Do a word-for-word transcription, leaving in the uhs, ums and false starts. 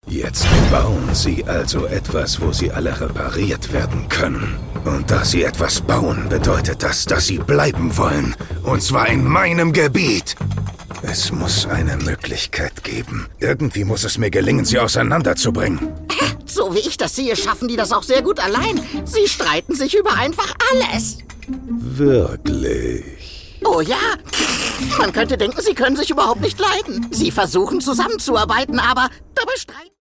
Jetzt bauen Sie also etwas, wo Sie alle repariert werden können. Und da Sie etwas bauen, bedeutet das, dass Sie bleiben wollen. Und zwar in meinem Gebiet. Es muss eine Möglichkeit geben. Irgendwie muss es mir gelingen, Sie auseinanderzubringen. So wie ich das sehe, schaffen die das auch sehr gut allein. Sie streiten sich über einfach alles. Wirklich? Oh ja. Man könnte denken, sie können sich überhaupt nicht leiden. Sie versuchen zusammenzuarbeiten, aber dabei streiten...